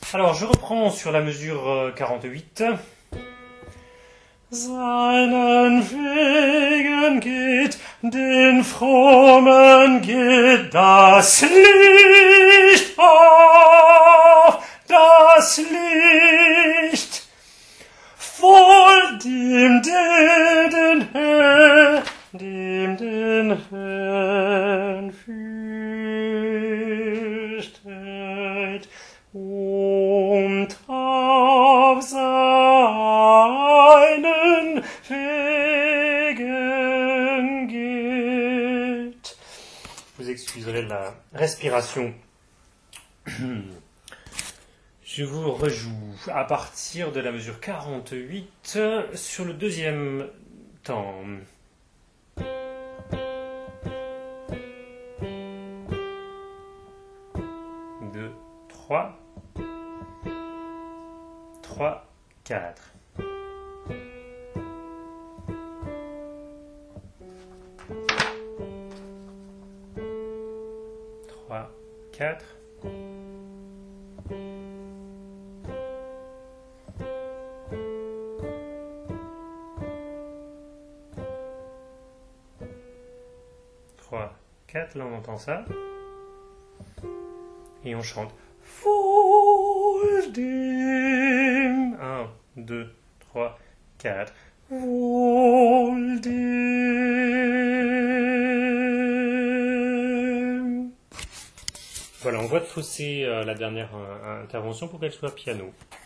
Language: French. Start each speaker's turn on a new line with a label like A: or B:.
A: Alors, je reprends sur la mesure 48. Seinen Wegen geht, den Frommen geht das Licht auf, das Licht voll dem den Herrn fürchtet und auf seinen Wegen geht. Vous excuserez la respiration. Je vous rejoue à partir de la mesure 48 sur le deuxième temps. 2, 3, 3, 4. Trois, 4. Trois, 4, là on entend ça. Et on chante. Voll dem. 1, 2, 3, 4. Voll dem. Voilà, on voit de fausser la dernière intervention pour qu'elle soit piano.